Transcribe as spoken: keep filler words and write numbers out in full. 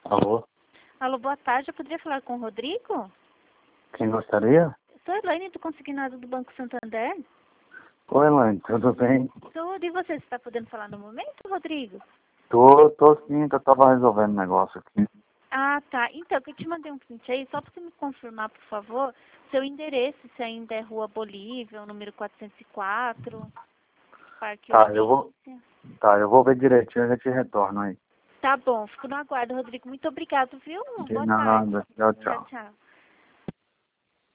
Alô? Alô, boa tarde. Eu poderia falar com o Rodrigo? Quem gostaria? Sou a Elaine do Consignado do Banco Santander. Oi, Elaine, tudo bem? Tudo. E você, você está podendo falar no momento, Rodrigo? Tô, tô sim, que eu tava resolvendo um negócio aqui. Ah, tá. Então, eu te mandei um print aí, só para você me confirmar, por favor, seu endereço, se ainda é Rua Bolívia, o número quatrocentos e quatro, Parque Tá, eu vou, Hortência. tá, eu vou ver direitinho e já te retorno aí. Tá bom, fico no aguardo, Rodrigo. Muito obrigado, viu? De Boa tarde. nada, tchau, Tchau, tchau. tchau.